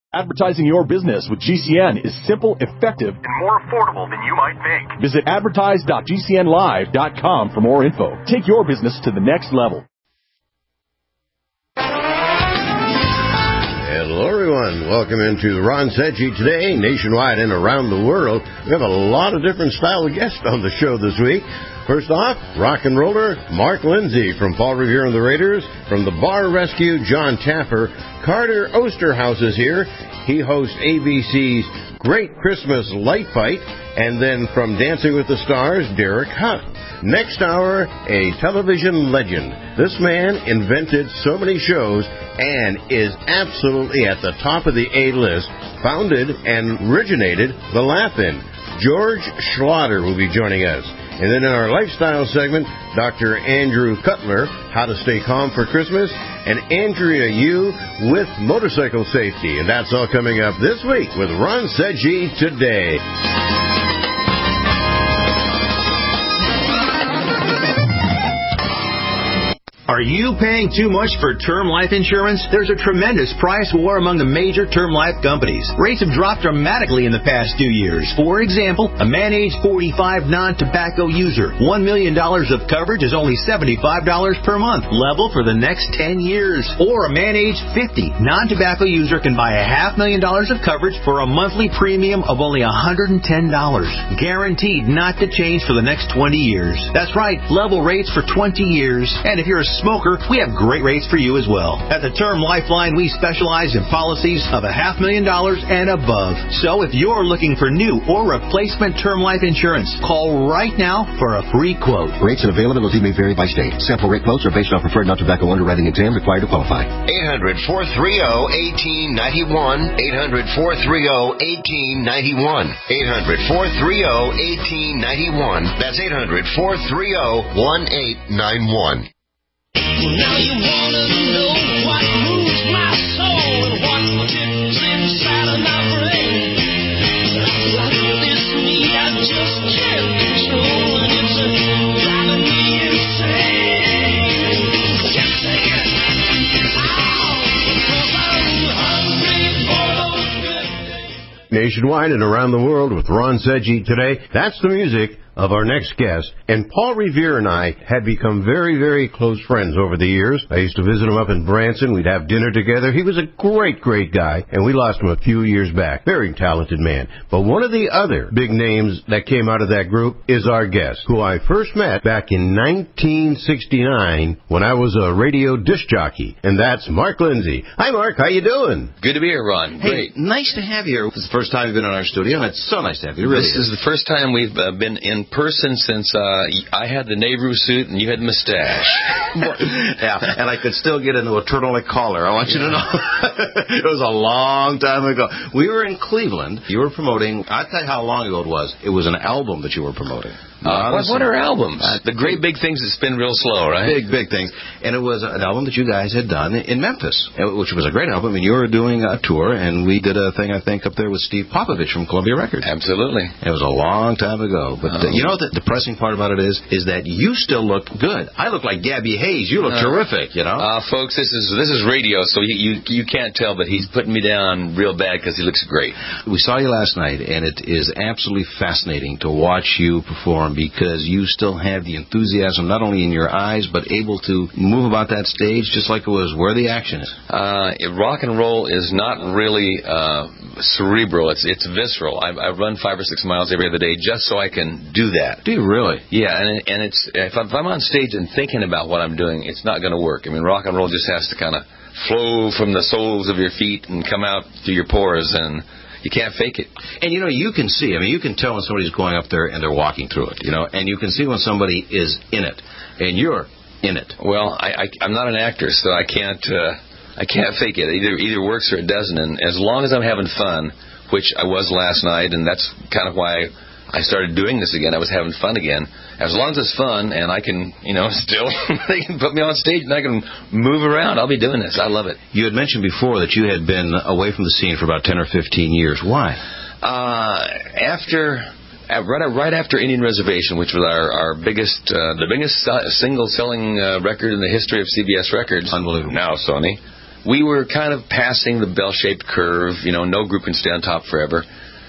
Advertising your business with GCN is simple, effective, and more affordable than you might think. Visit advertise.gcnlive.com for more info. Take your business to the next level. Hello, everyone. Welcome into Ron Sedgy Today, nationwide and around the world. We have a lot of different style of guests on the show this week. First off, rock and roller Mark Lindsay from Paul Revere and the Raiders. From the Bar Rescue, John Taffer. Carter Osterhaus is here. He hosts ABC's Great Christmas Light Fight. And then from Dancing with the Stars, Derek Huff. Next hour, a television legend. This man invented so many shows and is absolutely at the top of the A-list. Founded and originated The Laugh-In. George Schlatter will be joining us. And then in our lifestyle segment, Dr. Andrew Cutler, How to Stay Calm for Christmas, and Andrea Yu with motorcycle safety. And that's all coming up this week with Ron Sedgy Today. Are you paying too much for term life insurance? There's a tremendous price war among the major term life companies. Rates have dropped dramatically in the past 2 years. For example, a man age 45 non-tobacco user, $1 million of coverage is only $75 per month, level for the next 10 years. Or a man age 50 non-tobacco user can buy $500,000 of coverage for a monthly premium of only $110. Guaranteed not to change for the next 20 years. That's right, level rates for 20 years. And if you're a smoker, we have great rates for you as well. At the Term Lifeline, we specialize in policies of $500,000 and above. So if you're looking for new or replacement term life insurance, call right now for a free quote. Rates and availability may vary by state. Sample rate quotes are based on preferred non-tobacco underwriting exam required to qualify. 800-430-1891. 800-430-1891. 800-430-1891. That's 800-430-1891. Well, now you wanna know what moves my soul and what lives inside of my brain. Like this me, I just can't control, and it's driving me insane. Can't take it. Because I'm hungry for those good days. Nationwide and around the world with Ron Sedgy Today. That's the music of our next guest. And Paul Revere and I had become very, very close friends over the years. I used to visit him up in Branson. We'd have dinner together. He was a great, great guy, and we lost him a few years back. Very talented man. But one of the other big names that came out of that group is our guest, who I first met back in 1969 when I was a radio disc jockey, and that's Mark Lindsay. Hi, Mark. How you doing? Good to be here, Ron. Great. Hey, nice to have you here. This is the first time you've been in our studio, and it's so nice to have you. Really, this is the first time we've been in person since I had the Nehru suit and you had the mustache. Yeah, and I could still get into a turtleneck collar. I want you to know. It was a long time ago. We were in Cleveland. You were promoting, I'll tell you how long ago it was. It was an album that you were promoting. What are albums? The great big things that spin real slow, right? Big things. And it was an album that you guys had done in Memphis, which was a great album. And you were doing a tour, and we did a thing, I think, up there with Steve Popovich from Columbia Records. Absolutely. It was a long time ago. But you know what the depressing part about it is that you still look good. I look like Gabby Hayes. You look terrific, you know? Folks, this is radio, so you can't tell, but he's putting me down real bad because he looks great. We saw you last night, and it is absolutely fascinating to watch you perform because you still have the enthusiasm not only in your eyes, but able to move about that stage just like it was where the action is. Rock and roll is not really cerebral. It's visceral. I run 5 or 6 miles every other day just so I can do that. Do you really? Yeah, and it's if I'm on stage and thinking about what I'm doing, it's not going to work. I mean, rock and roll just has to kind of flow from the soles of your feet and come out through your pores, and you can't fake it. And, you know, you can see. I mean, you can tell when somebody's going up there and they're walking through it, you know, and you can see when somebody is in it, and you're in it. Well, I'm not an actor, so I can't fake it. It either works or it doesn't. And as long as I'm having fun, which I was last night, and that's kind of why I started doing this again. I was having fun again. As long as it's fun and I can, still, they can put me on stage and I can move around, I'll be doing this. I love it. You had mentioned before that you had been away from the scene for about 10 or 15 years. Why? Right after Indian Reservation, which was our biggest, the biggest single selling record in the history of CBS Records. Unbelievable. Now Sony. we were kind of passing the bell-shaped curve. No group can stay on top forever.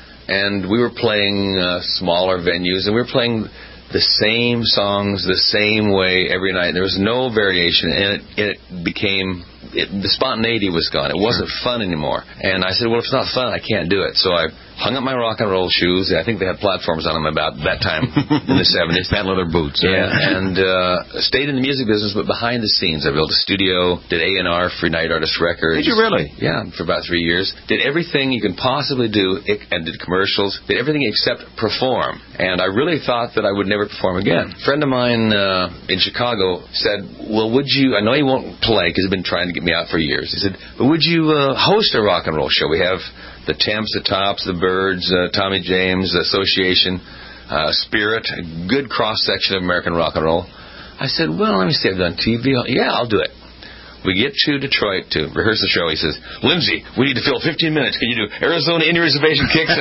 And we were playing smaller venues, and we were playing the same songs the same way every night. There was no variation, and it became... the spontaneity was gone. It wasn't fun anymore. And I said, well, if it's not fun, I can't do it. So I hung up my rock and roll shoes. I think they had platforms on them about that time in the 70s. Patent leather boots. Yeah, and stayed in the music business, but behind the scenes. I built a studio, did A&R for United Artists Records. Did you really? Yeah, for about 3 years. Did everything you can possibly do, and did commercials. Did everything except perform. And I really thought that I would never perform again. A friend of mine in Chicago said, well, would you, I know he won't play because he's been trying to get me out for years. He said, but would you host a rock and roll show? We have the Temps, the Tops, the Byrds, Tommy James, the Association, Spirit, a good cross-section of American rock and roll. I said, well, let me see, I've done TV. Yeah, I'll do it. We get to Detroit to rehearse the show. He says, Lindsay, we need to fill 15 minutes. Can you do Arizona Indian Reservation kicks?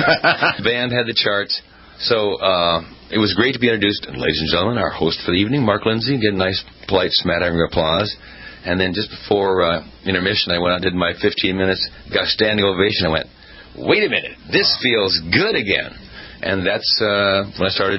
Band had the charts. So it was great to be introduced. And ladies and gentlemen, our host for the evening, Mark Lindsay, get a nice, polite smattering of applause. And then just before intermission, I went out and did my 15 minutes, got a standing ovation. I went, wait a minute, this feels good again. And that's when I started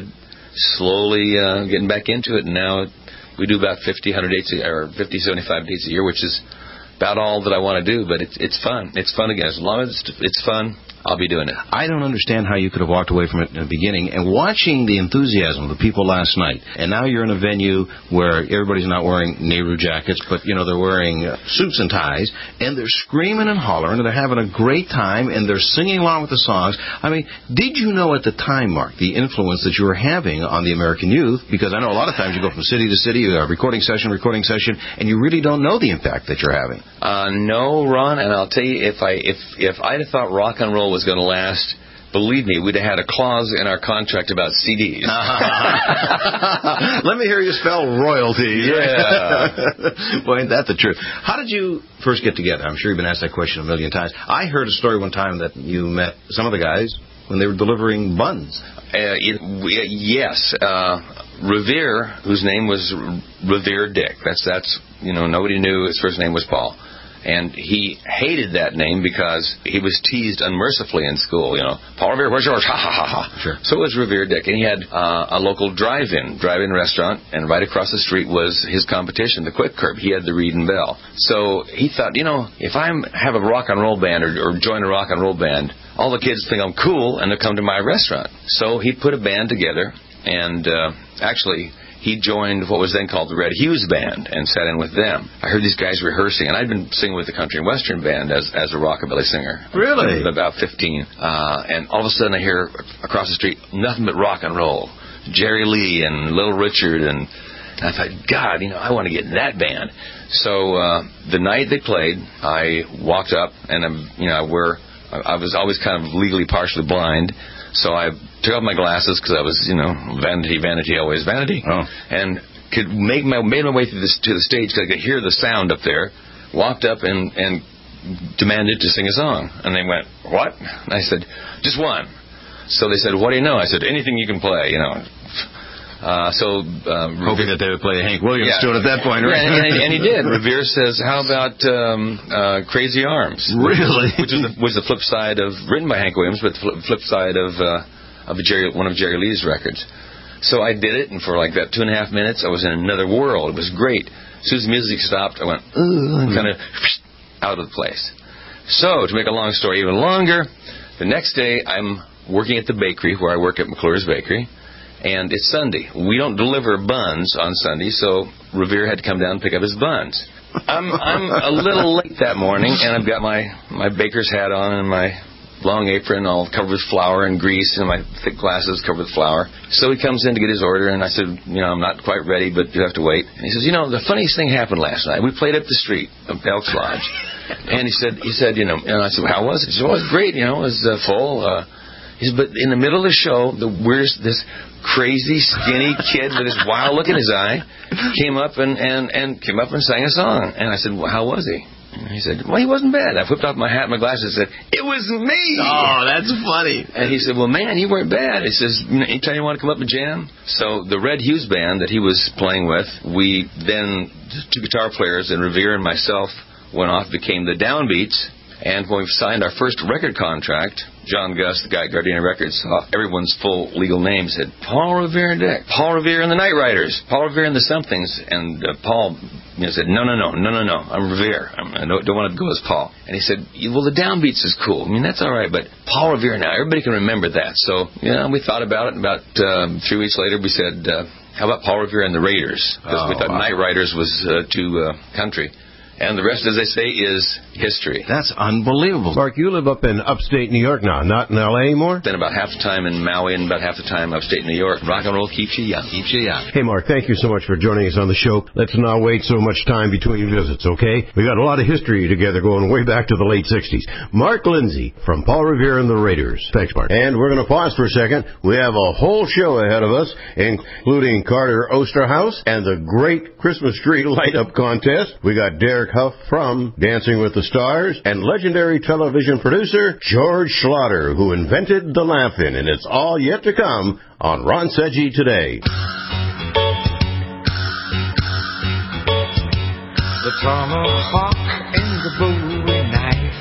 slowly getting back into it. And now we do about 50, 100 dates or 50, 75 dates a year, which is about all that I want to do. But it's fun. It's fun again. As long as it's fun, I'll be doing it. I don't understand how you could have walked away from it in the beginning. And watching the enthusiasm of the people last night, and now you're in a venue where everybody's not wearing Nehru jackets, but, they're wearing suits and ties, and they're screaming and hollering, and they're having a great time, and they're singing along with the songs. I mean, did you know at the time, Mark, the influence that you were having on the American youth? Because I know a lot of times you go from city to city, recording session, and you really don't know the impact that you're having. No, Ron, and I'll tell you, if I'd have thought rock and roll was going to last, believe me, we'd have had a clause in our contract about CDs. Let me hear you spell royalties. Yeah. Boy, ain't that the truth. How did you first get together? I'm sure you've been asked that question a million times. I heard a story one time that you met some of the guys when they were delivering buns. Yes. Revere, whose name was Revere Dick. That's nobody knew his first name was Paul. And he hated that name because he was teased unmercifully in school. Paul Revere, where's yours? Ha, ha, ha, ha. Sure. So it was Revere Dick. And he had a local drive-in restaurant, and right across the street was his competition, the Quick Curb. He had the Reed and Bell. So he thought, if I have a rock and roll band or join a rock and roll band, all the kids think I'm cool, and they'll come to my restaurant. So he put a band together, and actually... he joined what was then called the Red Hughes Band and sat in with them. I heard these guys rehearsing, and I'd been singing with the Country and Western Band as a rockabilly singer. Really? About 15. And all of a sudden I hear across the street, nothing but rock and roll. Jerry Lee and Little Richard, and I thought, God, I want to get in that band. So the night they played, I walked up, and I was always kind of legally partially blind. So I took off my glasses because I was, vanity, always vanity. Oh. And made my way to the stage because I could hear the sound up there. Walked up and demanded to sing a song. And they went, what? And I said, just one. So they said, what do you know? I said, anything you can play, hoping that they would play a Hank Williams tune at that point, right? Yeah, and he did. Revere says, how about Crazy Arms? Really? Which was the flip side of, written by Hank Williams, but the flip side of one of Jerry Lee's records. So I did it, and for like that 2.5 minutes, I was in another world. It was great. As soon as the music stopped, I went, kind of out of the place. So, to make a long story even longer, the next day, I'm working at the bakery, where I work at McClure's Bakery. And it's Sunday. We don't deliver buns on Sunday, so Revere had to come down and pick up his buns. I'm a little late that morning, and I've got my baker's hat on and my long apron all covered with flour and grease, and my thick glasses covered with flour. So he comes in to get his order, and I said, I'm not quite ready, but you have to wait. And he says, the funniest thing happened last night. We played up the street of Elks Lodge. And he said, and I said, how was it? He said, well, it was great, it was full. He said, but in the middle of the show, where's this crazy, skinny kid with this wild look in his eye came up and sang a song. And I said, well, how was he? And he said, well, he wasn't bad. I whipped off my hat and my glasses and said, it was me! Oh, that's funny. And he said, well, man, you weren't bad. He says, anytime you want to come up and jam? So the Red Hughes Band that he was playing with, we then, two guitar players, and Revere and myself, went off, became the Downbeats. And when we signed our first record contract, John Gus, the guy at Gardena Records, saw everyone's full legal name, said, Paul Revere and Dick, Paul Revere and the Night Riders, Paul Revere and the Somethings. And Paul said, no, I'm Revere. I don't want to go as Paul. And he said, well, the Downbeats is cool. I mean, that's all right, but Paul Revere now, everybody can remember that. So, we thought about it. About 3 weeks later, we said, how about Paul Revere and the Raiders? Because we thought Night Riders was too country. And the rest, as they say, is history. That's unbelievable. Mark, you live up in upstate New York now, not in L.A. anymore? Spend about half the time in Maui and about half the time upstate New York. Rock and roll keeps you young. Keeps you young. Hey, Mark, thank you so much for joining us on the show. Let's not wait so much time between visits, okay? We got a lot of history together going way back to the late 60s. Mark Lindsay from Paul Revere and the Raiders. Thanks, Mark. And we're going to pause for a second. We have a whole show ahead of us, including Carter Osterhaus and the great Christmas tree light-up contest. We got Derek Huff from Dancing with the Stars, and legendary television producer George Schlatter, who invented the laugh-in, and it's all yet to come on Ron Seggi Today. The tomahawk and the bowie knife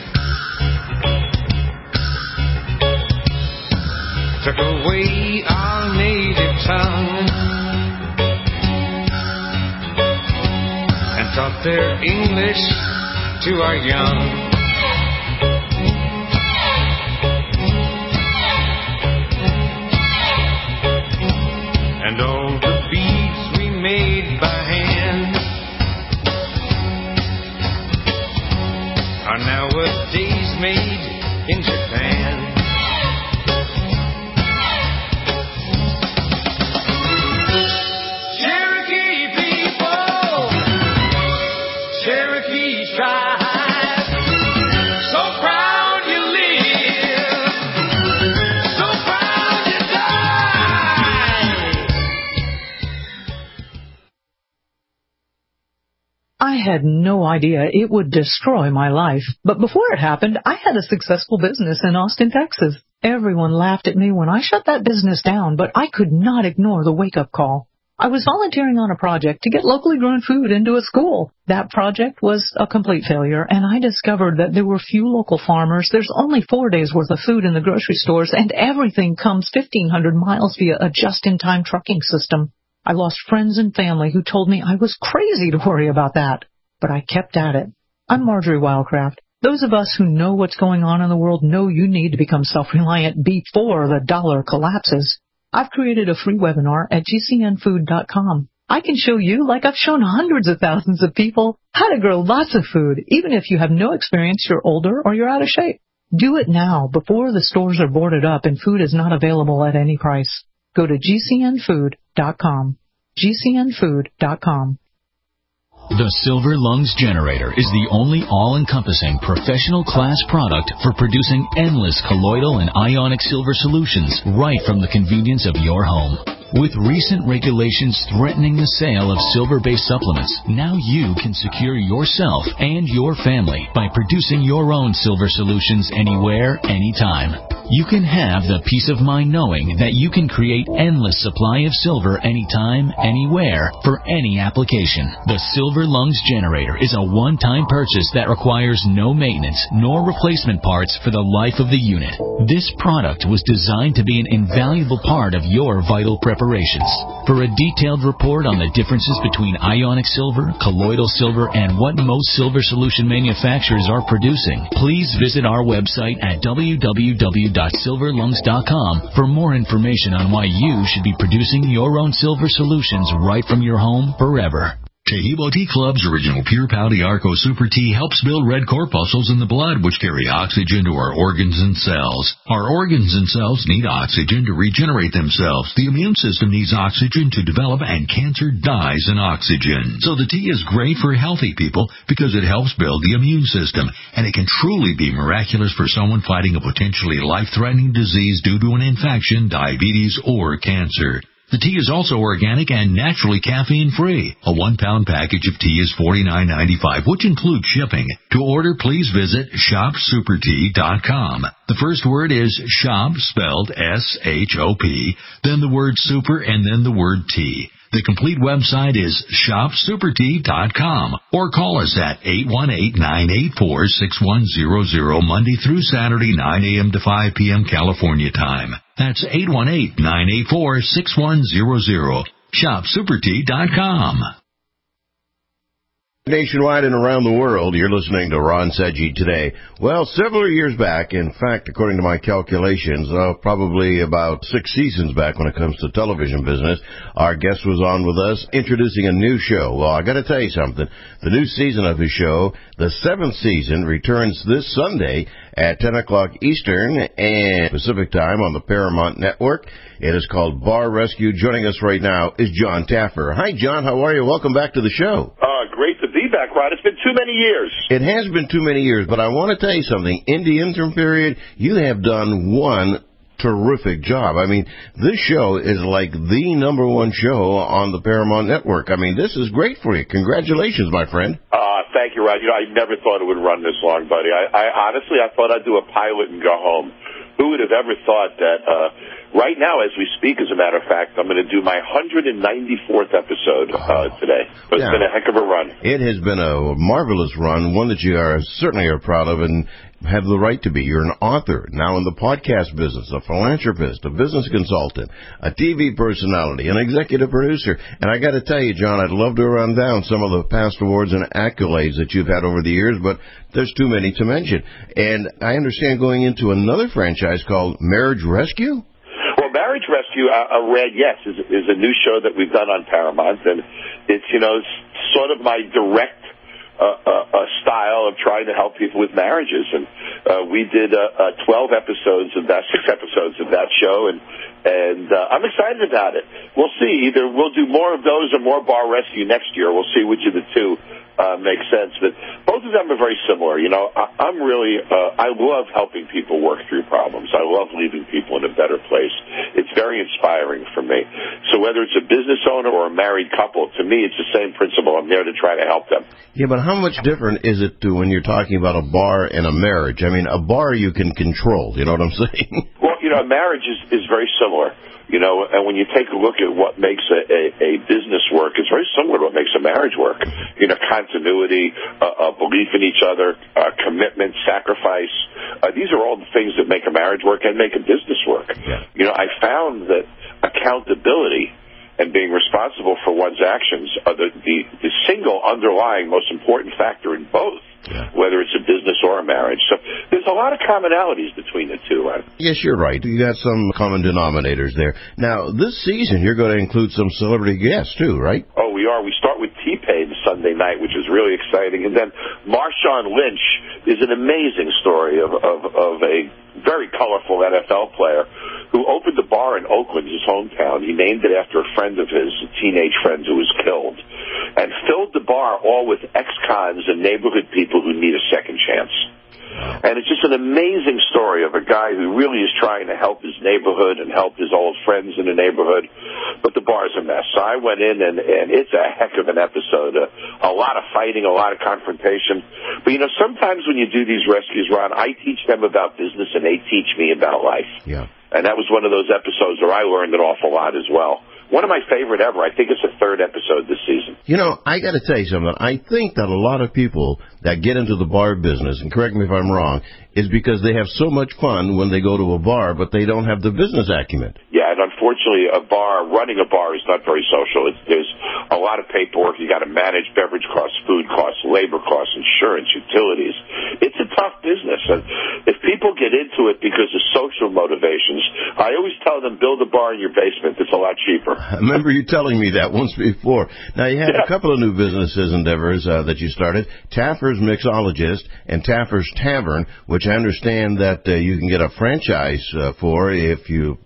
took away our native tongue and taught their English to our young. And all the beads we made by hand are nowadays made in Japan. Cherokee people, Cherokee tribe, so proud you live, so proud you die. I had no idea it would destroy my life. But before it happened, I had a successful business in Austin, Texas. Everyone laughed at me when I shut that business down, but I could not ignore the wake-up call. I was volunteering on a project to get locally grown food into a school. That project was a complete failure, and I discovered that there were few local farmers. There's only 4 days' worth of food in the grocery stores, and everything comes 1,500 miles via a just-in-time trucking system. I lost friends and family who told me I was crazy to worry about that. But I kept at it. I'm Marjorie Wildcraft. Those of us who know what's going on in the world know you need to become self-reliant before the dollar collapses. I've created a free webinar at gcnfood.com. I can show you, like I've shown hundreds of thousands of people, how to grow lots of food, even if you have no experience, you're older, or you're out of shape. Do it now, before the stores are boarded up and food is not available at any price. Go to gcnfood.com. gcnfood.com. The Silver Lungs Generator is the only all-encompassing professional class product for producing endless colloidal and ionic silver solutions right from the convenience of your home. With recent regulations threatening the sale of silver-based supplements, now you can secure yourself and your family by producing your own silver solutions anywhere, anytime. You can have the peace of mind knowing that you can create endless supply of silver anytime, anywhere, for any application. The Silver Lungs Generator is a one-time purchase that requires no maintenance nor replacement parts for the life of the unit. This product was designed to be an invaluable part of your vital preparations. For a detailed report on the differences between ionic silver, colloidal silver, and what most silver solution manufacturers are producing, please visit our website at www.silverlungs.com for more information on why you should be producing your own silver solutions right from your home forever. Chehibo Tea Club's original Pure Pouty Arco Super Tea helps build red corpuscles in the blood, which carry oxygen to our organs and cells. Our organs and cells need oxygen to regenerate themselves. The immune system needs oxygen to develop, and cancer dies in oxygen. So the tea is great for healthy people because it helps build the immune system, and it can truly be miraculous for someone fighting a potentially life-threatening disease due to an infection, diabetes, or cancer. The tea is also organic and naturally caffeine-free. A 1-pound package of tea is $49.95, which includes shipping. To order, please visit shopsupertea.com. The first word is shop, spelled S-H-O-P, then the word super, and then the word tea. The complete website is shopsupertea.com or call us at 818-984-6100 Monday through Saturday, 9 a.m. to 5 p.m. California time. That's 818-984-6100. shopsupertea.com. Nationwide and around the world, you're listening to Ron Sedgy Today. Well, several years back, in fact, according to my calculations, probably about 6 seasons back when it comes to television business, our guest was on with us introducing a new show. Well, I got to tell you something. The new season of his show, the 7th season, returns this Sunday at 10 o'clock Eastern and Pacific Time on the Paramount Network. It is called Bar Rescue. Joining us right now is John Taffer. Hi, John. How are you? Welcome back to the show. Great to be back, Rod. It's been too many years. It has been too many years, but I want to tell you something. In the interim period, you have done one terrific job. I mean, this show is like the number one show on the Paramount Network. I mean, this is great for you. Congratulations, my friend. Thank you, Rod. You know, I never thought it would run this long, buddy. I honestly, I thought I'd do a pilot and go home. Who would have ever thought that right now, as we speak, as a matter of fact, I'm going to do my 194th episode today. So it's been a heck of a run. It has been a marvelous run, one that you are certainly are proud of and have the right to be. You're an author, now in the podcast business, a philanthropist, a business consultant, a TV personality, an executive producer. And I got to tell you, John, I'd love to run down some of the past awards and accolades that you've had over the years, but there's too many to mention. And I understand going into another franchise called Marriage Rescue? Well, Marriage Rescue, Red, yes, is a new show that we've done on Paramount, and it's, you know, sort of my direct style of trying to help people with marriages. And we did 12 episodes of that, 6 episodes of that show, and I'm excited about it. We'll see. Either we'll do more of those or more Bar Rescue next year. We'll see which of the two makes sense. But both of them are very similar. You know, I'm really, I love helping people work through problems. I love leaving people in a better place. It's very inspiring for me. So whether it's a business owner or a married couple, to me it's the same principle. I'm there to try to help them. Yeah, but how much different is it to when you're talking about a bar and a marriage? I mean, a bar you can control, you know what I'm saying? Well, you know, a marriage is very similar. You know, and when you take a look at what makes a business work, it's very similar to what makes a marriage work. You know, continuity, belief in each other, commitment, sacrifice. These are all the things that make a marriage work and make a business work. Yeah. You know, I found that accountability and being responsible for one's actions are the single underlying most important factor in both. Yeah. Whether it's a business or a marriage. So there's a lot of commonalities between the two, right? Yes, you're right. You got some common denominators there. Now, this season, you're going to include some celebrity guests, too, right? Oh, we are. We start with T-Pain Sunday night, which is really exciting. And then Marshawn Lynch is an amazing story of a very colorful NFL player who opened a bar in Oakland, his hometown. He named it after a friend of his, a teenage friend who was killed, and filled the bar all with ex-cons and neighborhood people who need a second chance. And it's just an amazing story of a guy who really is trying to help his neighborhood and help his old friends in the neighborhood, but the bar's a mess. So I went in, and it's a heck of an episode. A lot of fighting, a lot of confrontation. But, you know, sometimes when you do these rescues, Ron, I teach them about business, and they teach me about life. Yeah. And that was one of those episodes where I learned an awful lot as well. One of my favorite ever. I think it's the 3rd episode this season. You know, I got to tell you something. I think that a lot of people that get into the bar business, and correct me if I'm wrong, is because they have so much fun when they go to a bar, but they don't have the business acumen. Yeah, and unfortunately, running a bar is not very social. There's a lot of paperwork. You got to manage beverage costs, food costs, labor costs, insurance, utilities. It's a tough business, and if people get into it because of social motivations, I always tell them, build a bar in your basement. It's a lot cheaper. I remember you telling me that once before. Now, you had a couple of new businesses endeavors that you started, Taffer's Mixologist and Taffer's Tavern, which I understand that you can get a franchise for if you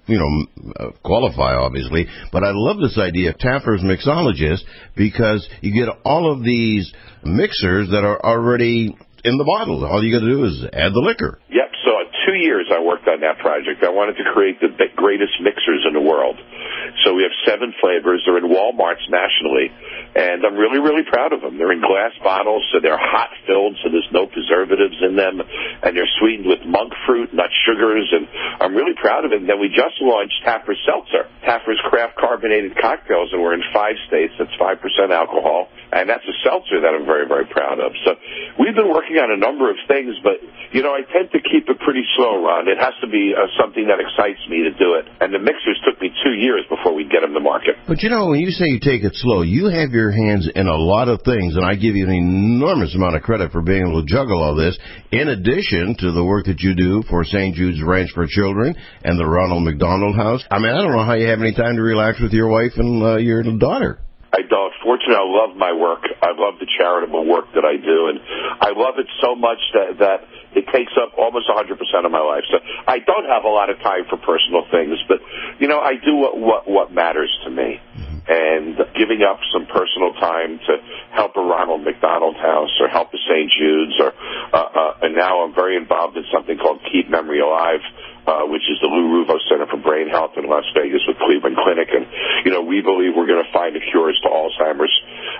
qualify, obviously. But I love this idea of Taffer's Mixologist because you get all of these mixers that are already in the bottle. All you got to do is add the liquor. Yep. So 2 years I worked on that project. I wanted to create the greatest mixers in the world. So we have 7 flavors. They're in Walmarts nationally, and I'm really, really proud of them. They're in glass bottles, so they're hot-filled, so there's no preservatives in them, and they're sweetened with monk fruit, nut sugars, and I'm really proud of it. And then we just launched Taffer Seltzer, Taffer's craft carbonated cocktails, and we're in 5 states. That's 5% alcohol, and that's a seltzer that I'm very, very proud of. So we've been working on a number of things, but, you know, I tend to keep it pretty slow, Ron. It has to be something that excites me to do it. And the mixers took me 2 years before we get them to market. But, you know, when you say you take it slow, you have your hands in a lot of things, and I give you an enormous amount of credit for being able to juggle all this, in addition to the work that you do for St. Jude's Ranch for Children and the Ronald McDonald House. I mean, I don't know how you have any time to relax with your wife and your daughter. I don't. Fortunately, I love my work. I love the charitable work that I do, and I love it so much that it takes up almost 100% of my life. So I don't have a lot of time for personal things, but, you know, I do what matters to me. And giving up some personal time to help a Ronald McDonald House or help a St. Jude's, and now I'm very involved in something called Keep Memory Alive, which is the Lou Ruvo Center for Brain Health in Las Vegas with Cleveland Clinic. And, you know, we believe we're going to find the cures to Alzheimer's.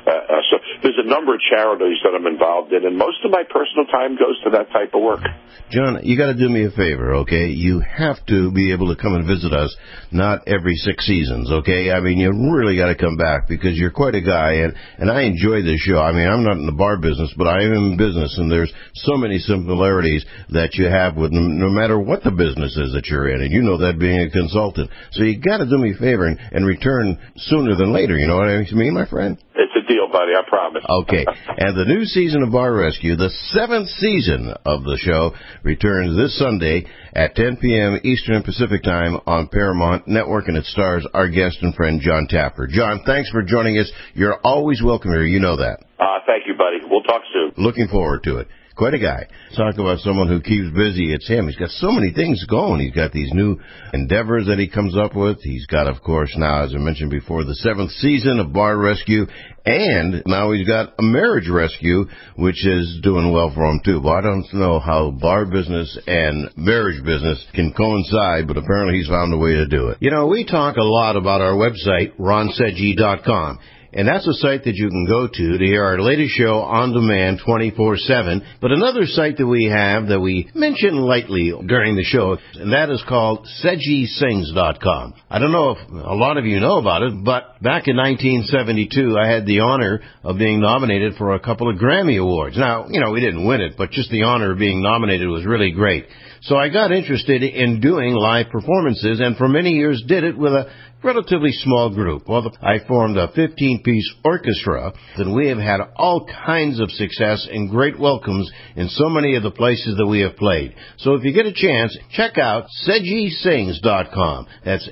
So there's a number of charities that I'm involved in, and most of my personal time goes to that type of work. John, you got to do me a favor, okay? You have to be able to come and visit us, not every 6 seasons, okay? I mean, you really got to come back because you're quite a guy, and I enjoy this show. I mean, I'm not in the bar business, but I am in business, and there's so many similarities that you have with no matter what the business is that you're in, and you know that being a consultant. So you got to do me a favor and return sooner than later, you know what I mean, my friend? It's a deal, buddy, I promise. Okay, and the new season of Bar Rescue, the 7th season of the show, returns this Sunday at 10 p.m. Eastern Pacific Time on Paramount Network, and it stars our guest and friend, John Taffer. John, thanks for joining us. You're always welcome here. You know that. Thank you, buddy. We'll talk soon. Looking forward to it. Quite a guy. Talk about someone who keeps busy. It's him. He's got so many things going. He's got these new endeavors that he comes up with. He's got, of course, now, as I mentioned before, the 7th season of Bar Rescue. And now he's got a marriage rescue, which is doing well for him, too. Well, I don't know how bar business and marriage business can coincide, but apparently he's found a way to do it. You know, we talk a lot about our website, ronsedgy.com. And that's a site that you can go to hear our latest show on demand 24/7. But another site that we have that we mention lightly during the show, and that is called SedgySings.com. I don't know if a lot of you know about it, but back in 1972, I had the honor of being nominated for a couple of Grammy Awards. Now, you know, we didn't win it, but just the honor of being nominated was really great. So I got interested in doing live performances, and for many years did it with a relatively small group. Well, I formed a 15-piece orchestra, and we have had all kinds of success and great welcomes in so many of the places that we have played. So if you get a chance, check out SedgySings.com. That's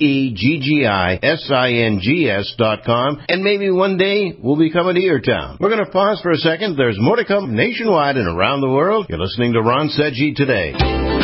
SEGGISINGS.com, and maybe one day we'll be coming to your town. We're going to pause for a second. There's more to come nationwide and around the world. You're listening to Ron Sedgy Today.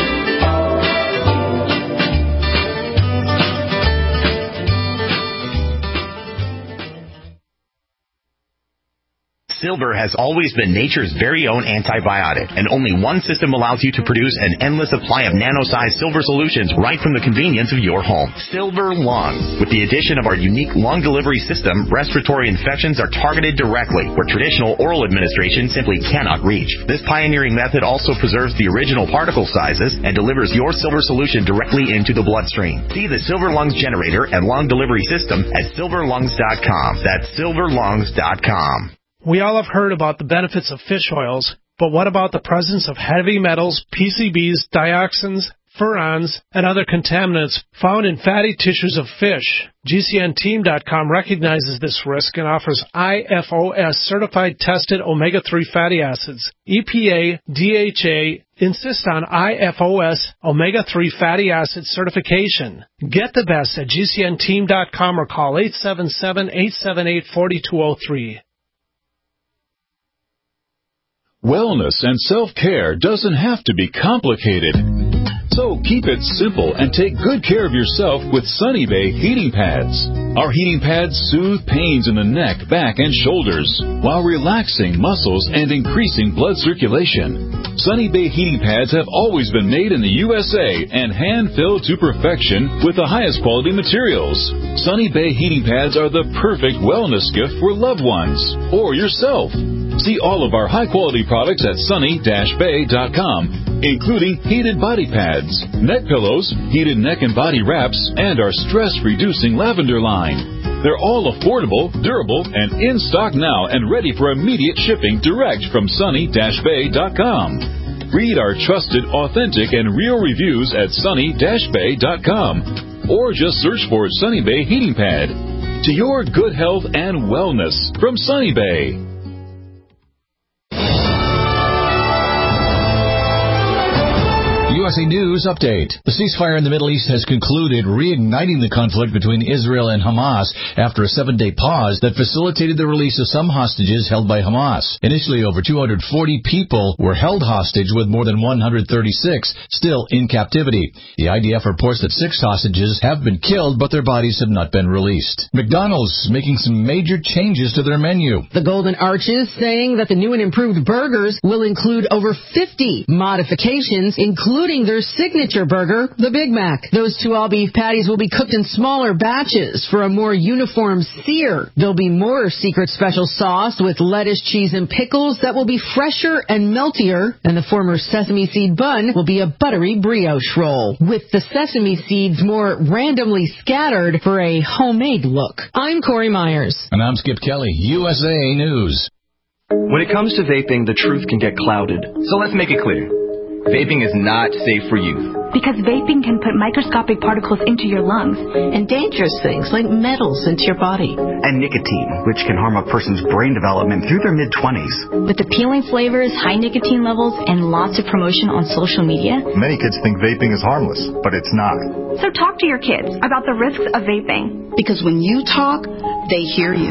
Silver has always been nature's very own antibiotic, and only one system allows you to produce an endless supply of nano-sized silver solutions right from the convenience of your home. Silver Lungs. With the addition of our unique lung delivery system, respiratory infections are targeted directly, where traditional oral administration simply cannot reach. This pioneering method also preserves the original particle sizes and delivers your silver solution directly into the bloodstream. See the Silver Lungs generator and lung delivery system at silverlungs.com. That's silverlungs.com. We all have heard about the benefits of fish oils, but what about the presence of heavy metals, PCBs, dioxins, furans, and other contaminants found in fatty tissues of fish? GCNteam.com recognizes this risk and offers IFOS certified tested omega-3 fatty acids. EPA, DHA insist on IFOS omega-3 fatty acid certification. Get the best at GCNteam.com or call 877-878-4203. Wellness and self-care doesn't have to be complicated. So keep it simple and take good care of yourself with Sunny Bay heating pads. Our heating pads soothe pains in the neck, back, and shoulders while relaxing muscles and increasing blood circulation. Sunny Bay heating pads have always been made in the USA and hand-filled to perfection with the highest quality materials. Sunny Bay heating pads are the perfect wellness gift for loved ones or yourself. See all of our high-quality products at sunny-bay.com, including heated body pads, neck pillows, heated neck and body wraps, and our stress-reducing lavender line. They're all affordable, durable, and in stock now and ready for immediate shipping direct from sunny-bay.com. Read our trusted, authentic, and real reviews at sunny-bay.com or just search for Sunny Bay Heating Pad. To your good health and wellness from Sunny Bay. USA News Update. The ceasefire in the Middle East has concluded, reigniting the conflict between Israel and Hamas after a 7-day pause that facilitated the release of some hostages held by Hamas. Initially, over 240 people were held hostage, with more than 136 still in captivity. The IDF reports that 6 hostages have been killed, but their bodies have not been released. McDonald's making some major changes to their menu. The Golden Arches saying that the new and improved burgers will include over 50 modifications, including their signature burger, the Big Mac. Those 2 all-beef patties will be cooked in smaller batches for a more uniform sear. There'll be more secret special sauce with lettuce, cheese, and pickles that will be fresher and meltier, and the former sesame seed bun will be a buttery brioche roll, with the sesame seeds more randomly scattered for a homemade look. I'm Corey Myers. And I'm Skip Kelly, USA News. When it comes to vaping, the truth can get clouded. So let's make it clear. Vaping is not safe for youth. Because vaping can put microscopic particles into your lungs. And dangerous things like metals into your body. And nicotine, which can harm a person's brain development through their mid-20s. With appealing flavors, high nicotine levels, and lots of promotion on social media. Many kids think vaping is harmless, but it's not. So talk to your kids about the risks of vaping. Because when you talk, they hear you.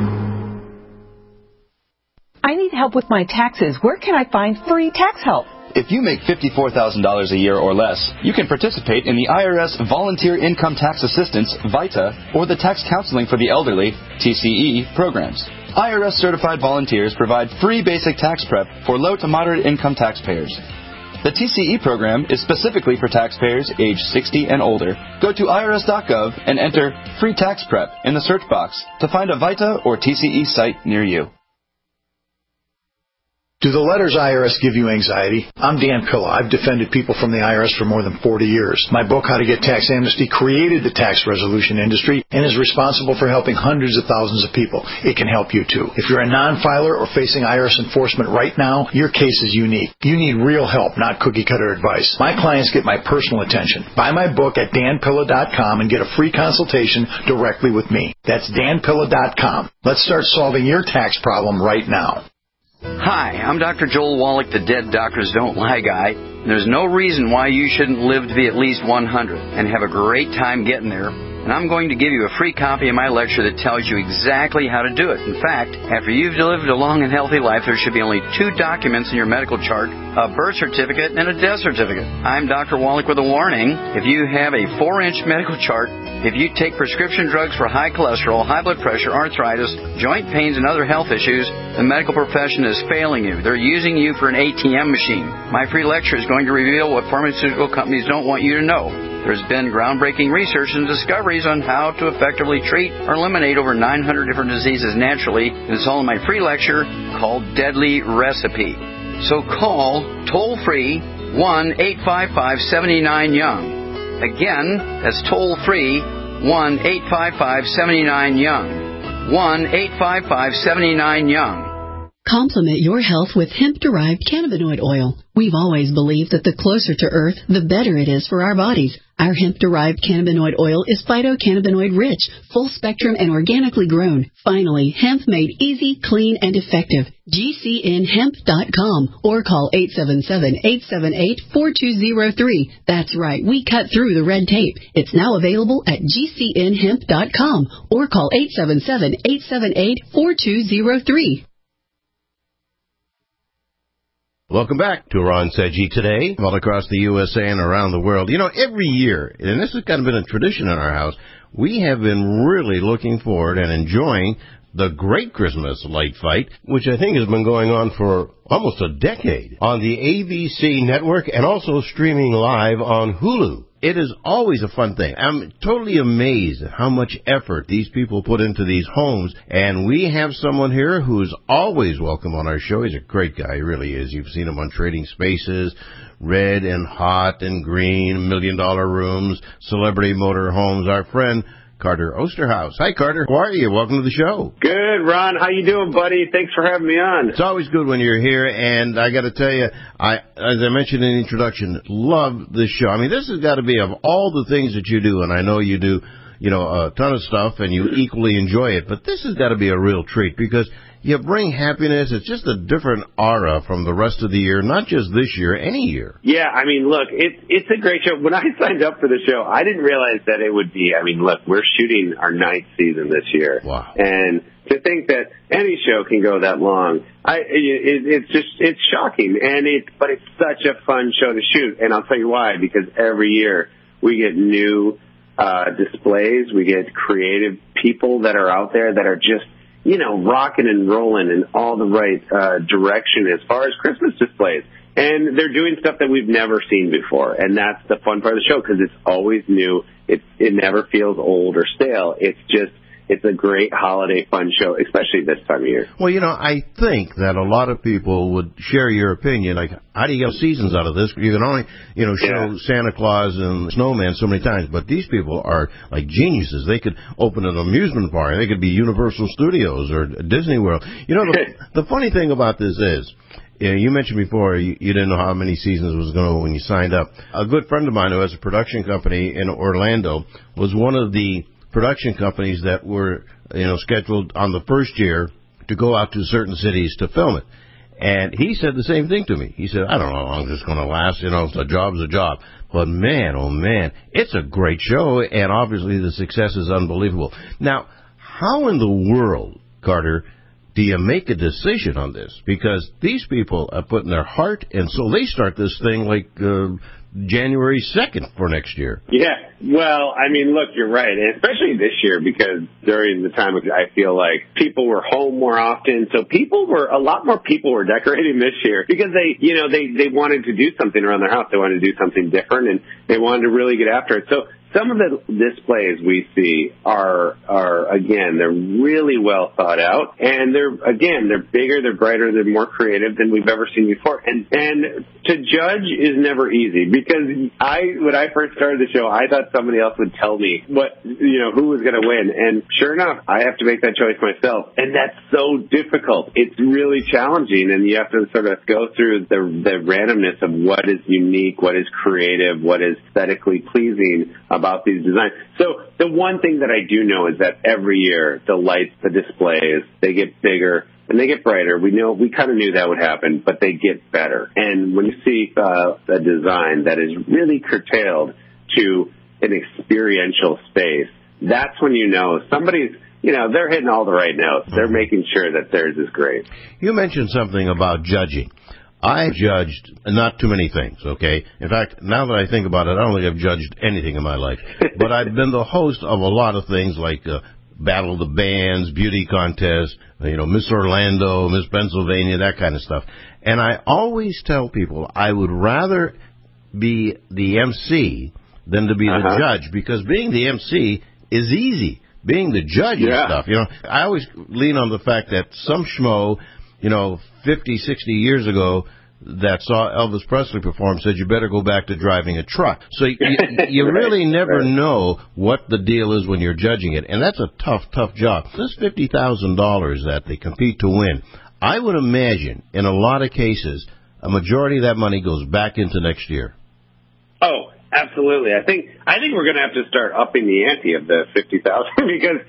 I need help with my taxes. Where can I find free tax help? If you make $54,000 a year or less, you can participate in the IRS Volunteer Income Tax Assistance, VITA, or the Tax Counseling for the Elderly, TCE, programs. IRS-certified volunteers provide free basic tax prep for low to moderate income taxpayers. The TCE program is specifically for taxpayers age 60 and older. Go to irs.gov and enter Free Tax Prep in the search box to find a VITA or TCE site near you. Do the letters IRS give you anxiety? I'm Dan Pilla. I've defended people from the IRS for more than 40 years. My book, How to Get Tax Amnesty, created the tax resolution industry and is responsible for helping hundreds of thousands of people. It can help you too. If you're a non-filer or facing IRS enforcement right now, your case is unique. You need real help, not cookie-cutter advice. My clients get my personal attention. Buy my book at danpilla.com and get a free consultation directly with me. That's danpilla.com. Let's start solving your tax problem right now. Hi, I'm Dr. Joel Wallach, the Dead Doctors Don't Lie guy. There's no reason why you shouldn't live to be at least 100 and have a great time getting there. And I'm going to give you a free copy of my lecture that tells you exactly how to do it. In fact, after you've lived a long and healthy life, there should be only 2 documents in your medical chart, a birth certificate and a death certificate. I'm Dr. Wallach with a warning. If you have a 4-inch medical chart, if you take prescription drugs for high cholesterol, high blood pressure, arthritis, joint pains, and other health issues, the medical profession is failing you. They're using you for an ATM machine. My free lecture is going to reveal what pharmaceutical companies don't want you to know. There's been groundbreaking research and discoveries on how to effectively treat or eliminate over 900 different diseases naturally. It's all in my free lecture called Deadly Recipe. So call toll-free 1-855-79-YOUNG. Again, that's toll-free 1-855-79-YOUNG. 1-855-79-YOUNG. Complement your health with hemp-derived cannabinoid oil. We've always believed that the closer to Earth, the better it is for our bodies. Our hemp-derived cannabinoid oil is phytocannabinoid-rich, full-spectrum, and organically grown. Finally, hemp made easy, clean, and effective. GCNhemp.com or call 877-878-4203. That's right, we cut through the red tape. It's now available at GCNhemp.com or call 877-878-4203. Welcome back to Ron Sedgey Today, all across the USA and around the world. You know, every year, and this has kind of been a tradition in our house, we have been really looking forward and enjoying the Great Christmas Light Fight, which I think has been going on for almost a decade on the ABC network and also streaming live on Hulu. It is always a fun thing. I'm totally amazed at how much effort these people put into these homes. And we have someone here who's always welcome on our show. He's a great guy, he really is. You've seen him on Trading Spaces, Red and Hot and Green, $1 Million Rooms, Celebrity Motor Homes. Our friend Carter Osterhaus. Hi, Carter. How are you? Welcome to the show. Good, Ron. How you doing, buddy? Thanks for having me on. It's always good when you're here, and I got to tell you, as I mentioned in the introduction, love this show. I mean, this has got to be, of all the things that you do, and I know you do, a ton of stuff, and you equally enjoy it, but this has got to be a real treat, because you bring happiness. It's just a different aura from the rest of the year, not just this year, any year. Yeah, I mean, look, it's a great show. When I signed up for the show, I didn't realize that it would be, look, we're shooting our 9th season this year. Wow. And to think that any show can go that long, it's shocking. But it's such a fun show to shoot. And I'll tell you why, because every year we get new displays, we get creative people that are out there that are just, rocking and rolling in all the right direction as far as Christmas displays. And they're doing stuff that we've never seen before. And that's the fun part of the show, because it's always new. It never feels old or stale. It's a great holiday fun show, especially this time of year. Well, I think that a lot of people would share your opinion. Like, how do you get seasons out of this? You can only, show Santa Claus and Snowman so many times. But these people are like geniuses. They could open an amusement park. They could be Universal Studios or Disney World. The funny thing about this is, you mentioned before you didn't know how many seasons it was going to when you signed up. A good friend of mine who has a production company in Orlando was one of the production companies that were, scheduled on the first year to go out to certain cities to film it. And he said the same thing to me. He said, I don't know how long this is going to last. A job's a job. But man, oh man, it's a great show, and obviously the success is unbelievable. Now, how in the world, Carter, do you make a decision on this? Because these people are putting their heart and soul. They start this thing like January 2nd for next year. Yeah. Well, look, you're right. And especially this year, because during the time, I feel like people were home more often. So a lot more people were decorating this year because they wanted to do something around their house. They wanted to do something different, and they wanted to really get after it. So some of the displays we see are again, they're really well thought out, and they're bigger, they're brighter, they're more creative than we've ever seen before. And to judge is never easy, because when I first started the show, I thought somebody else would tell me who was going to win. And sure enough, I have to make that choice myself. And that's so difficult. It's really challenging, and you have to sort of go through the randomness of what is unique, what is creative, what is aesthetically pleasing about these designs. So the one thing that I do know is that every year the lights, the displays, they get bigger and they get brighter. We kind of knew that would happen, but they get better. And when you see a design that is really curtailed to an experiential space, that's when somebody's, they're hitting all the right notes. They're making sure that theirs is great. You mentioned something about judging. I judged not too many things, okay? In fact, now that I think about it, I don't think I've judged anything in my life. But I've been the host of a lot of things like Battle of the Bands, beauty contests, Miss Orlando, Miss Pennsylvania, that kind of stuff. And I always tell people I would rather be the MC than to be the judge, because being the MC is easy. Being the judge is tough. I always lean on the fact that some schmo 50, 60 years ago that saw Elvis Presley perform said you better go back to driving a truck. So you really never know what the deal is when you're judging it. And that's a tough job. This $50,000 that they compete to win, I would imagine in a lot of cases, a majority of that money goes back into next year. Oh, absolutely. I think we're going to have to start upping the ante of the $50,000 because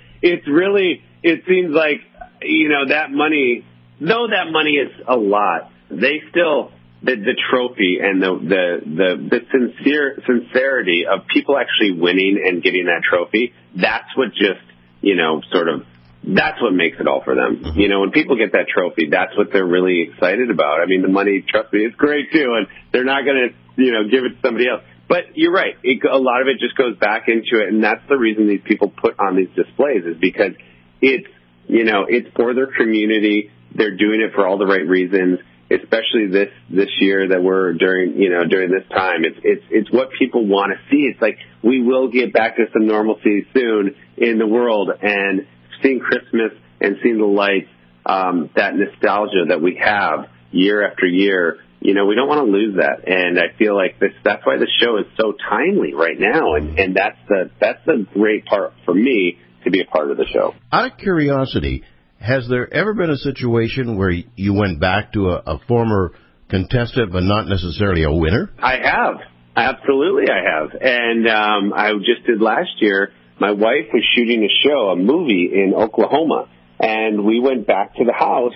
it seems like, that money, though that money is a lot, they still, the trophy and the sincerity of people actually winning and getting that trophy, that's what just, sort of that's what makes it all for them. You know, when people get that trophy, that's what they're really excited about. I mean, the money, trust me, is great too, and they're not going to, you know, give it to somebody else. But you're right. A lot of it just goes back into it, and that's the reason these people put on these displays is because it's, you know, it's for their community. They're doing it for all the right reasons, especially this year that we're during this time. It's what people want to see. It's like we will get back to some normalcy soon in the world, and seeing Christmas and seeing the lights, that nostalgia that we have year after year, you know, we don't want to lose that. And I feel like that's why the show is so timely right now. And that's the great part for me to be a part of the show. Out of curiosity, has there ever been a situation where you went back to a former contestant but not necessarily a winner? I have. Absolutely I have. And I just did last year. My wife was shooting a movie in Oklahoma, and we went back to the house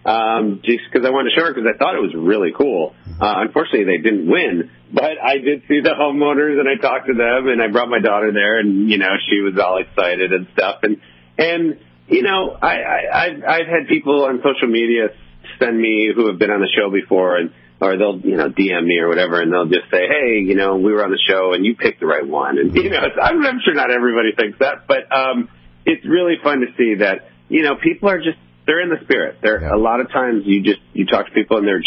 just because I wanted to show her because I thought it was really cool. Unfortunately, they didn't win, but I did see the homeowners, and I talked to them, and I brought my daughter there, and, you know, she was all excited and stuff. And you know, I've had people on social media send me who have been on the show before, or they'll, you know, DM me or whatever, and they'll just say, hey, you know, we were on the show and you picked the right one. And, you know, I'm sure not everybody thinks that, but it's really fun to see that, you know, people are just, they're in the spirit. A lot of times you talk to people and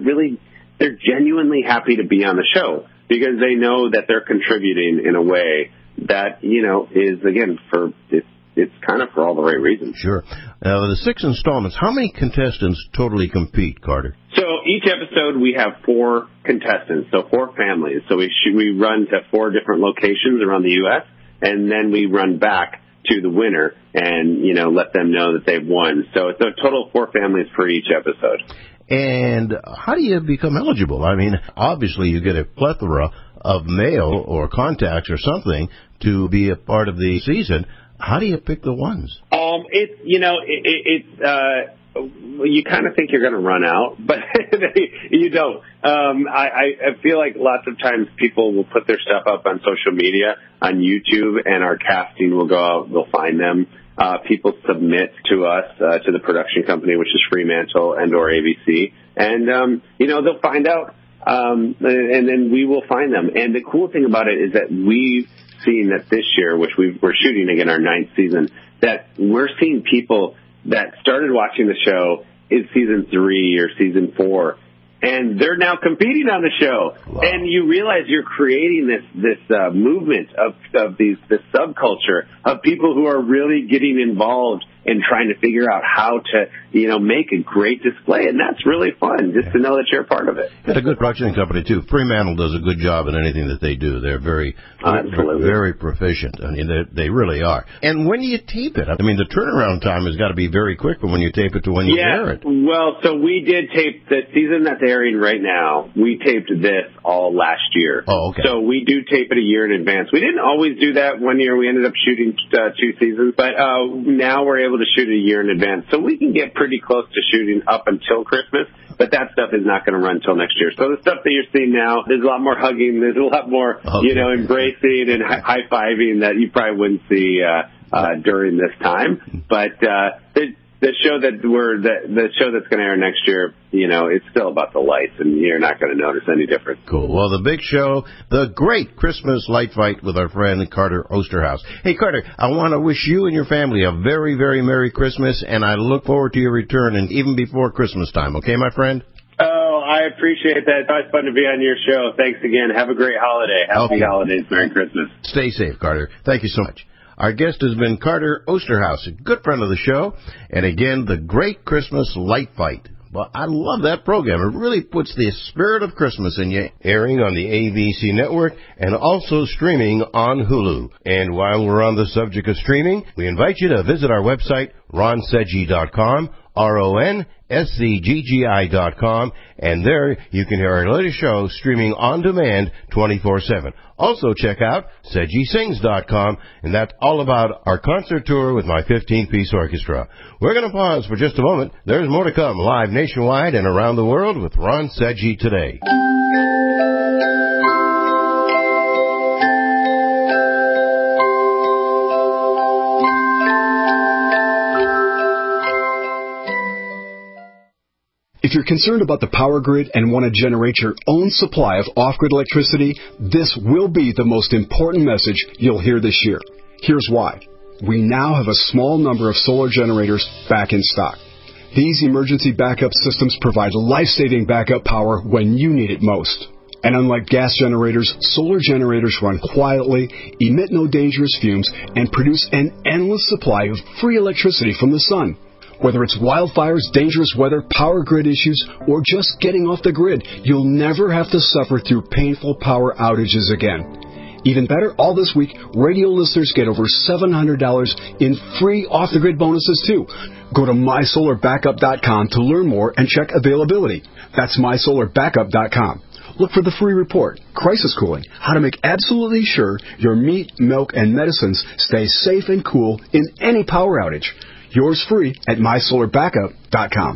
they're genuinely happy to be on the show because they know that they're contributing in a way that, you know, is, again, it's kind of for all the right reasons. Sure. Now, the 6 installments, how many contestants totally compete, Carter? So each episode we have 4 contestants, so 4 families. So we run to 4 different locations around the U.S., and then we run back to the winner and, you know, let them know that they've won. So it's a total of 4 families for each episode. And how do you become eligible? I mean, obviously you get a plethora of mail or contacts or something to be a part of the season. How do you pick the ones? You kind of think you're going to run out, but you don't. I feel like lots of times people will put their stuff up on social media, on YouTube, and our casting will go out. They'll find them. People submit to us, to the production company, which is Fremantle and or ABC, and you know, they'll find out, and then we will find them. And the cool thing about it is that we've seen that this year, which we're shooting again our 9th season, that we're seeing people that started watching the show in season 3 or season 4, and they're now competing on the show. Wow. And you realize you're creating this movement of this subculture of people who are really getting involved and trying to figure out how to, you know, make a great display. And that's really fun, just to know that you're a part of it. It's a good production company, too. Fremantle does a good job in anything that they do. They're very proficient. I mean, they really are. And when do you tape it? I mean, the turnaround time has got to be very quick from when you tape it to when you air it. Well, so we did tape the season that's airing right now. We taped this all last year. Oh, okay. So we do tape it a year in advance. We didn't always do that. One year we ended up shooting 2 seasons, but now we're able to shoot a year in advance. So we can get pretty close to shooting up until Christmas, but that stuff is not going to run until next year. So the stuff that you're seeing now, there's a lot more hugging, there's a lot more, you know, embracing and high-fiving that you probably wouldn't see during this time. But the show that's going to air next year, you know, it's still about the lights, and you're not going to notice any difference. Cool. Well, the big show, the great Christmas light fight with our friend Carter Osterhaus. Hey, Carter, I want to wish you and your family a very, very Merry Christmas, and I look forward to your return, and even before Christmas time. Okay, my friend? Oh, I appreciate that. It's always fun to be on your show. Thanks again. Have a great holiday. Happy holidays. Merry Christmas. Stay safe, Carter. Thank you so much. Our guest has been Carter Osterhaus, a good friend of the show, and again, the Great Christmas Light Fight. Well, I love that program. It really puts the spirit of Christmas in you, airing on the ABC network and also streaming on Hulu. And while we're on the subject of streaming, we invite you to visit our website, ronseggi.com, RONSCGGI.com, and there you can hear our latest show streaming on demand 24/7. Also check out SeggiSings.com, and that's all about our concert tour with my 15-piece orchestra. We're going to pause for just a moment. There's more to come live nationwide and around the world with Ron Seggi today. If you're concerned about the power grid and want to generate your own supply of off-grid electricity, this will be the most important message you'll hear this year. Here's why. We now have a small number of solar generators back in stock. These emergency backup systems provide life-saving backup power when you need it most. And unlike gas generators, solar generators run quietly, emit no dangerous fumes, and produce an endless supply of free electricity from the sun. Whether it's wildfires, dangerous weather, power grid issues, or just getting off the grid, you'll never have to suffer through painful power outages again. Even better, all this week, radio listeners get over $700 in free off-the-grid bonuses, too. Go to mysolarbackup.com to learn more and check availability. That's mysolarbackup.com. Look for the free report, Crisis Cooling, how to make absolutely sure your meat, milk, and medicines stay safe and cool in any power outage. Yours free at mysolarbackup.com.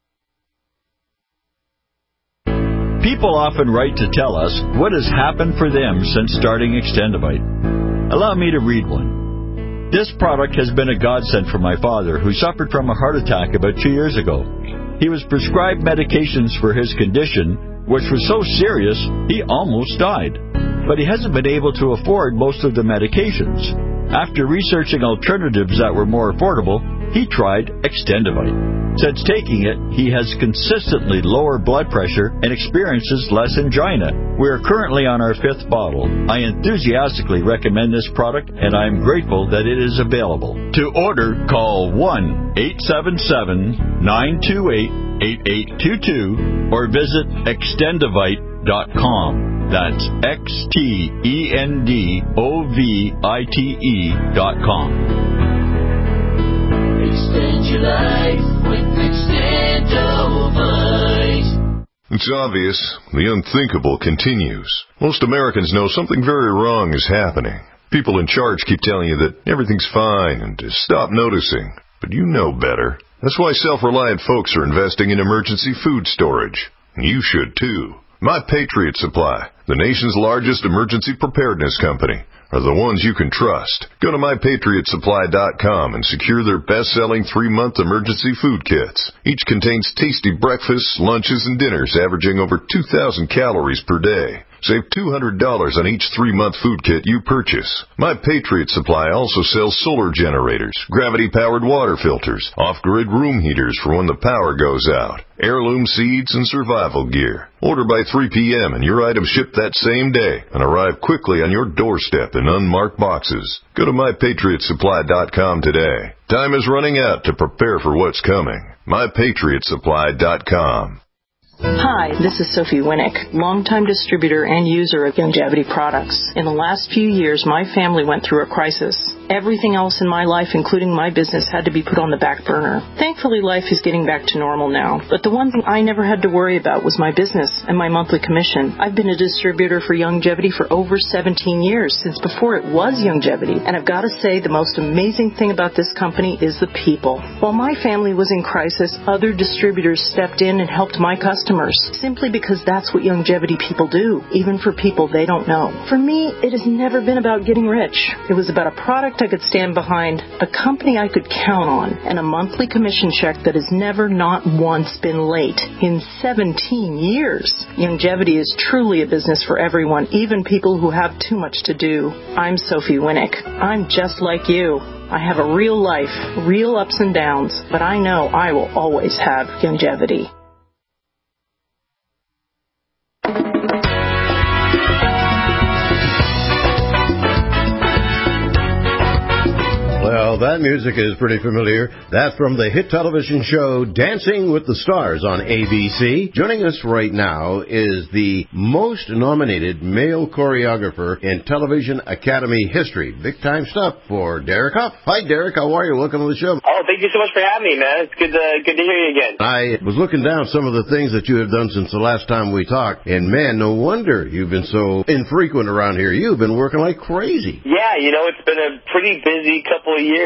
People often write to tell us what has happened for them since starting Extendivite. Allow me to read one. This product has been a godsend for my father, who suffered from a heart attack about 2 years ago. He was prescribed medications for his condition, which was so serious he almost died. But he hasn't been able to afford most of the medications. After researching alternatives that were more affordable, he tried Extendivite. Since taking it, he has consistently lower blood pressure and experiences less angina. We are currently on our 5th bottle. I enthusiastically recommend this product, and I am grateful that it is available. To order, call 1-877-928-8822 or visit Extendivite.com. That's Extendovite.com. Extend your life with Extendovite. It's obvious. The unthinkable continues. Most Americans know something very wrong is happening. People in charge keep telling you that everything's fine and to stop noticing. But you know better. That's why self-reliant folks are investing in emergency food storage. And you should too. My Patriot Supply, the nation's largest emergency preparedness company, are the ones you can trust. Go to MyPatriotSupply.com and secure their best-selling 3-month emergency food kits. Each contains tasty breakfasts, lunches, and dinners averaging over 2,000 calories per day. Save $200 on each 3-month food kit you purchase. My Patriot Supply also sells solar generators, gravity-powered water filters, off-grid room heaters for when the power goes out, heirloom seeds, and survival gear. Order by 3 p.m. and your items ship that same day and arrive quickly on your doorstep in unmarked boxes. Go to MyPatriotSupply.com today. Time is running out to prepare for what's coming. MyPatriotSupply.com. Hi, this is Sophie Winnick, longtime distributor and user of Youngevity products. In the last few years, my family went through a crisis. Everything else in my life, including my business, had to be put on the back burner. Thankfully, life is getting back to normal now. But the one thing I never had to worry about was my business and my monthly commission. I've been a distributor for Youngevity for over 17 years, since before it was Youngevity. And I've got to say, the most amazing thing about this company is the people. While my family was in crisis, other distributors stepped in and helped my customers, simply because that's what Youngevity people do, even for people they don't know. For me, it has never been about getting rich. It was about a product I could stand behind, a company I could count on, and a monthly commission check that has never not once been late in 17 years. Youngevity is truly a business for everyone, even people who have too much to do. I'm Sophie Winnick. I'm just like you. I have a real life, real ups and downs, but I know I will always have Youngevity. Well, that music is pretty familiar. That's from the hit television show Dancing with the Stars on ABC. Joining us right now is the most nominated male choreographer in Television Academy history. Big time stuff for Derek Huff. Hi, Derek. How are you? Welcome to the show. Oh, thank you so much for having me, man. It's good to hear you again. I was looking down some of the things that you have done since the last time we talked, and man, no wonder you've been so infrequent around here. You've been working like crazy. Yeah, it's been a pretty busy couple of years.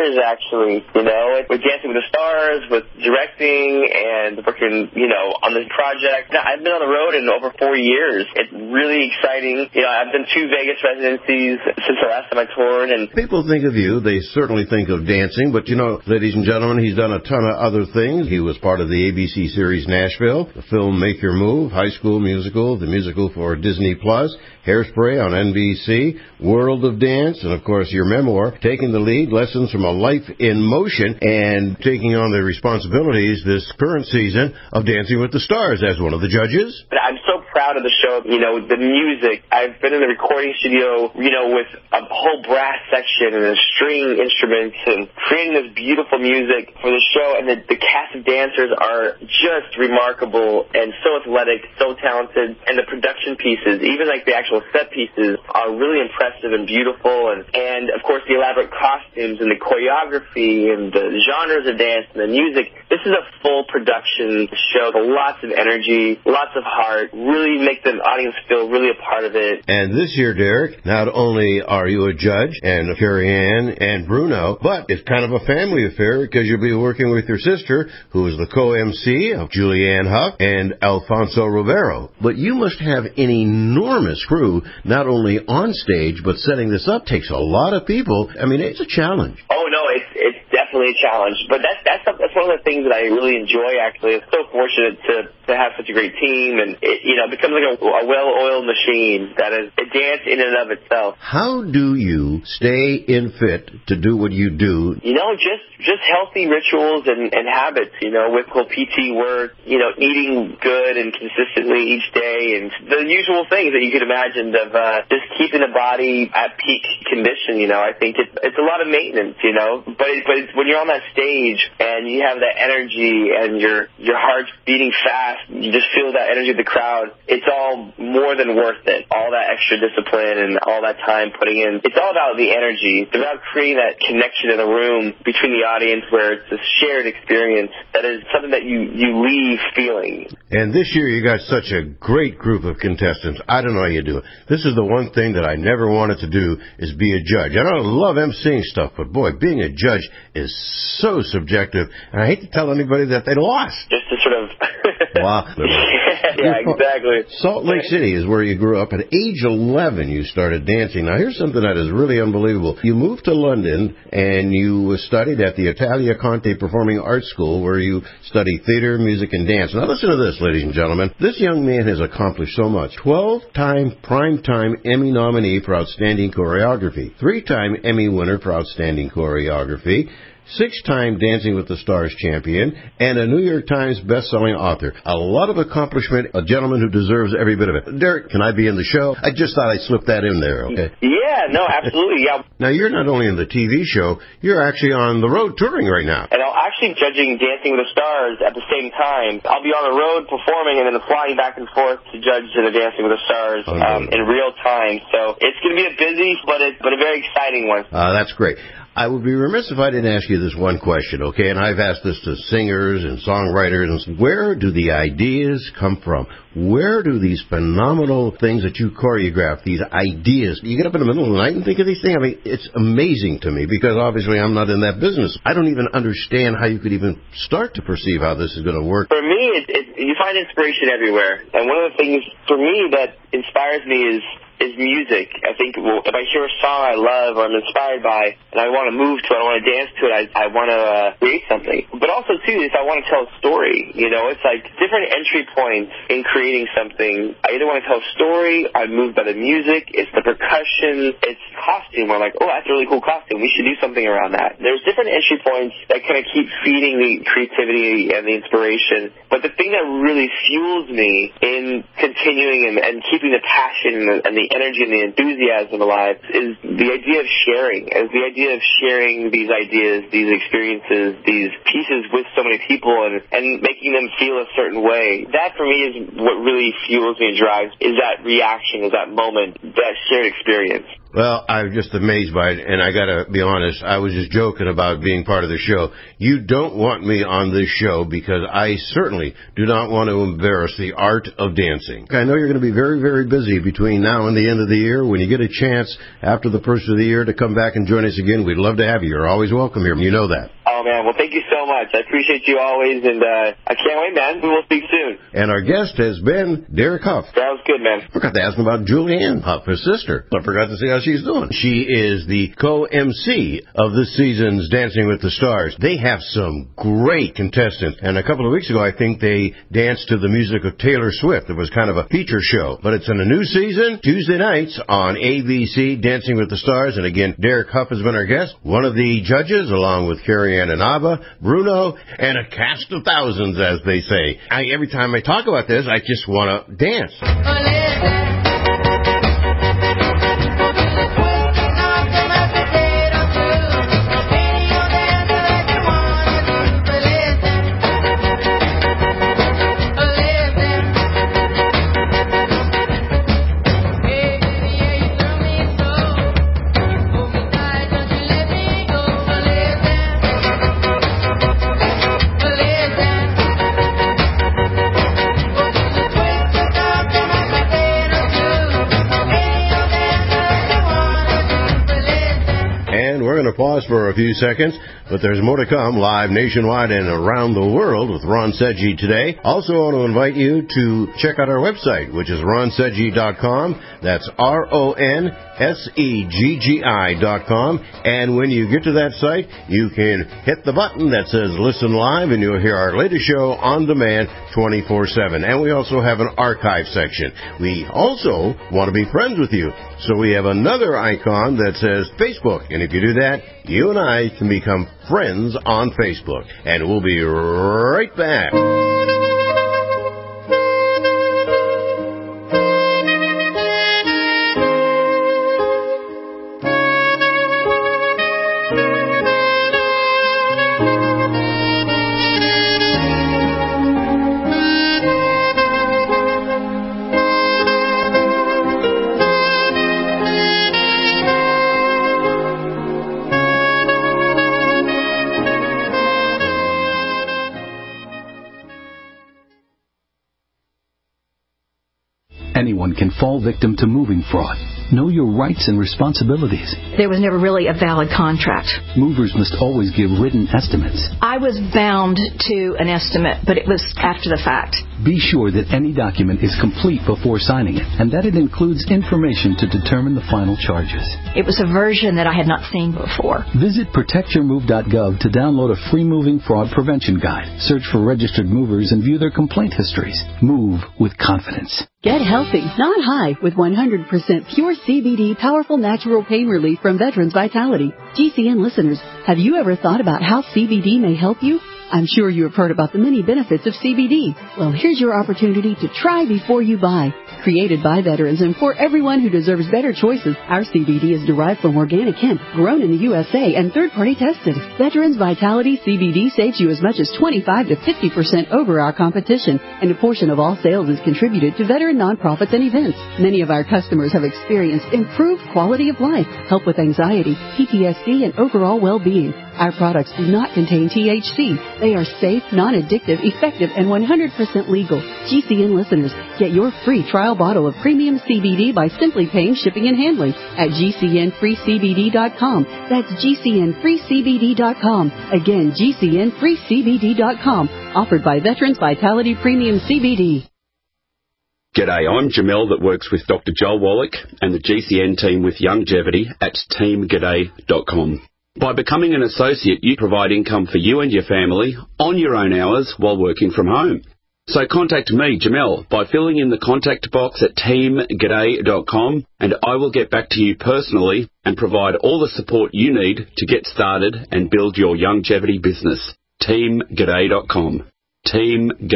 years, actually, with Dancing with the Stars, with directing, and working, on this project. Now, I've been on the road in over 4 years. It's really exciting. I've done 2 Vegas residencies since the last time I toured. And people think of you, they certainly think of dancing, but ladies and gentlemen, he's done a ton of other things. He was part of the ABC series Nashville, the film Make Your Move, High School Musical, the musical for Disney Plus, Hairspray on NBC, World of Dance, and of course your memoir, Taking the Lead, Lessons from a Life in Motion, and taking on the responsibilities this current season of Dancing with the Stars as one of the judges. I'm so proud of the show, the music. I've been in the recording studio, with a whole brass section and the string instruments and creating this beautiful music for the show, and the cast of dancers are just remarkable and so athletic, so talented, and the production pieces, even like the actual set pieces, are really impressive and beautiful, and of course the elaborate costumes and the choreography and the genres of dance and the music. This is a full production show, lots of energy, lots of heart, really make the audience feel really a part of it. And this year, Derek, not only are you a judge and Carrie Ann and Bruno, but it's kind of a family affair because you'll be working with your sister, who is the co-MC of Julianne Hough and Alfonso Ribeiro. But you must have an enormous crew, not only on stage, but setting this up takes a lot of people. I mean, it's a challenge. Oh, no, it's definitely a challenge. But that's one of the things that I really enjoy, actually. I'm so fortunate to have such a great team, and it becomes like a well-oiled machine that is a dance in and of itself. How do you stay in fit to do what you do? Just healthy rituals and habits, with PT work, eating good and consistently each day, and the usual things that you could imagine of just keeping the body at peak condition. I think it's a lot of maintenance, but it's when you're on that stage and you have that energy and your heart's beating fast, you just feel that energy of the crowd. It's all more than worth it. All that extra discipline and all that time putting in. It's all about the energy. It's about creating that connection in the room between the audience where it's a shared experience that is something that you leave feeling. And this year you got such a great group of contestants. I don't know how you do it. This is the one thing that I never wanted to do is be a judge. I don't love emceeing stuff, but boy, being a judge is so subjective. And I hate to tell anybody that they lost. Just to sort of... Wow. Yeah, exactly. Salt Lake City is where you grew up. At age 11, you started dancing. Now, here's something that is really unbelievable. You moved to London, and you studied at the Italia Conte Performing Arts School, where you studied theater, music, and dance. Now, listen to this, ladies and gentlemen. This young man has accomplished so much. 12-time Primetime Emmy nominee for Outstanding Choreography. 3-time Emmy winner for Outstanding Choreography. 6-time Dancing with the Stars champion, and a New York Times best-selling author. A lot of accomplishment, a gentleman who deserves every bit of it. Derek, can I be in the show? I just thought I'd slip that in there, okay? Yeah, no, absolutely, yeah. Now, you're not only in the TV show, you're actually on the road touring right now. And I'm actually judging Dancing with the Stars at the same time. I'll be on the road performing and then flying back and forth to judge the Dancing with the Stars in real time. So it's going to be a busy, but a very exciting one. That's great. I would be remiss if I didn't ask you this one question, okay? And I've asked this to singers and songwriters. And where do the ideas come from? Where do these phenomenal things that you choreograph, these ideas, you get up in the middle of the night and think of these things? I mean, it's amazing to me because obviously I'm not in that business. I don't even understand how you could even start to perceive how this is going to work. For me, you find inspiration everywhere. And one of the things for me that inspires me is music. I think if I hear a song I love or I'm inspired by and I want to move to it, I want to dance to it, I want to create something. But also, too, if I want to tell a story, it's like different entry points in creating something. I either want to tell a story, I'm moved by the music, it's the percussion, it's costume. I'm like, oh, that's a really cool costume. We should do something around that. There's different entry points that kind of keep feeding the creativity and the inspiration. But the thing that really fuels me in continuing and keeping the passion and the energy and the enthusiasm alive is the idea of sharing. Is the idea of sharing these ideas, these experiences, these pieces with so many people and making them feel a certain way. That for me is what really fuels me and drives, is that reaction, is that moment, that shared experience. Well, I'm just amazed by it, and I got to be honest, I was just joking about being part of the show. You don't want me on this show because I certainly do not want to embarrass the art of dancing. I know you're going to be very, very busy between now and the end of the year. When you get a chance after the first of the year to come back and join us again, we'd love to have you. You're always welcome here. You know that. Oh, man. Well, thank you so much. I appreciate you always, and I can't wait, man. We will speak soon. And our guest has been Derek Huff. That was good, man. Forgot to ask him about Julianne Huff, his sister. I forgot to see how she's doing. She is the co-MC of this season's Dancing with the Stars. They have some great contestants. And a couple of weeks ago, I think they danced to the music of Taylor Swift. It was kind of a feature show. But it's in a new season, Tuesday nights on ABC, Dancing with the Stars. And again, Derek Huff has been our guest. One of the judges, along with Carrie Ann Inaba, Bruno, and a cast of thousands, as they say. Every time I talk about this, I just want to dance. Pause for a few seconds, but there's more to come live nationwide and around the world with Ron Seggi today. Also want to invite you to check out our website, which is ronseggi.com. That's RONSEGGI.com. And when you get to that site, you can hit the button that says Listen Live, and you'll hear our latest show on demand 24/7. And we also have an archive section. We also want to be friends with you. So we have another icon that says Facebook. And if you do that, you and I can become friends on Facebook. And we'll be right back. Anyone can fall victim to moving fraud. Know your rights and responsibilities. There was never really a valid contract. Movers must always give written estimates. I was bound to an estimate, but it was after the fact. Be sure that any document is complete before signing it, and that it includes information to determine the final charges. It was a version that I had not seen before. Visit protectyourmove.gov to download a free moving fraud prevention guide. Search for registered movers and view their complaint histories. Move with confidence. Get healthy, not high, with 100% pure CBD powerful natural pain relief from Veterans Vitality. GCN listeners, have you ever thought about how CBD may help you? I'm sure you have heard about the many benefits of CBD. Well, here's your opportunity to try before you buy. Created by veterans and for everyone who deserves better choices, our CBD is derived from organic hemp, grown in the USA and third-party tested. Veterans Vitality CBD saves you as much as 25 to 50% over our competition, and a portion of all sales is contributed to veteran nonprofits and events. Many of our customers have experienced improved quality of life, help with anxiety, PTSD, and overall well-being. Our products do not contain THC. They are safe, non-addictive, effective, and 100% legal. GCN listeners, get your free trial bottle of premium CBD by simply paying shipping and handling at GCNFreeCBD.com. That's GCNFreeCBD.com. Again, GCNFreeCBD.com. Offered by Veterans Vitality Premium CBD. G'day, I'm Jamel that works with Dr. Joel Wallach and the GCN team with Longevity at teamg'day.com. By becoming an associate, you provide income for you and your family on your own hours while working from home. So contact me, Jamel, by filling in the contact box at teamg'day.com, and I will get back to you personally and provide all the support you need to get started and build your longevity business. teamg'day.com.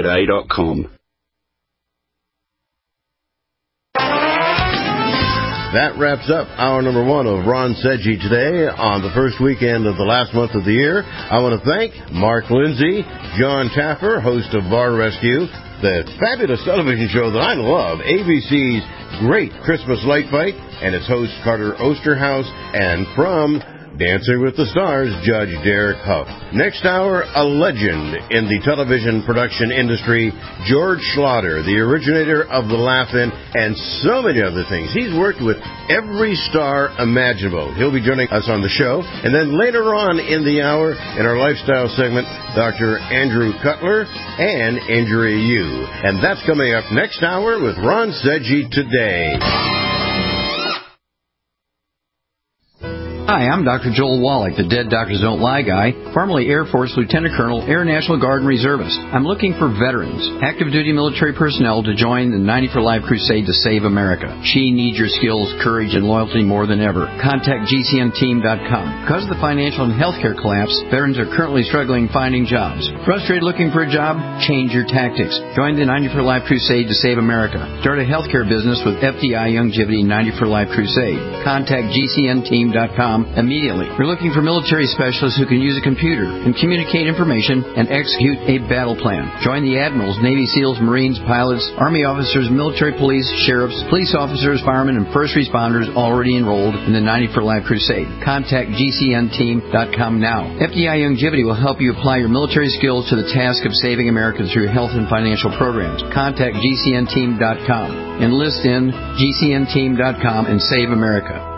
teamg'day.com. That wraps up hour number 1 of Ron Sedgy Today on the first weekend of the last month of the year. I want to thank Mark Lindsay, John Taffer, host of Bar Rescue, the fabulous television show that I love, ABC's Great Christmas Light Fight, and its host Carter Osterhaus, and from Dancing with the Stars, Judge Derek Huff. Next hour, a legend in the television production industry, George Schlatter, the originator of The Laugh-In, and so many other things. He's worked with every star imaginable. He'll be joining us on the show. And then later on in the hour, in our lifestyle segment, Dr. Andrew Cutler and Injury U. And that's coming up next hour with Ron Sedgy Today. Hi, I'm Dr. Joel Wallach, the Dead Doctors Don't Lie guy, formerly Air Force Lieutenant Colonel, Air National Guard and Reservist. I'm looking for veterans, active duty military personnel to join the 90 for Life crusade to save America. She needs your skills, courage, and loyalty more than ever. Contact GCNteam.com. Because of the financial and healthcare collapse, veterans are currently struggling finding jobs. Frustrated looking for a job? Change your tactics. Join the 90 for Life crusade to save America. Start a healthcare business with FDI Youngevity 90 for Life crusade. Contact GCNteam.com immediately. We're looking for military specialists who can use a computer and communicate information and execute a battle plan. Join the admirals, Navy SEALs, Marines, pilots, Army officers, military police, sheriffs, police officers, firemen, and first responders already enrolled in the 90 for Life crusade. Contact GCNteam.com now. FDI Youngevity will help you apply your military skills to the task of saving America through health and financial programs. Contact GCNteam.com. Enlist in GCNteam.com and save America.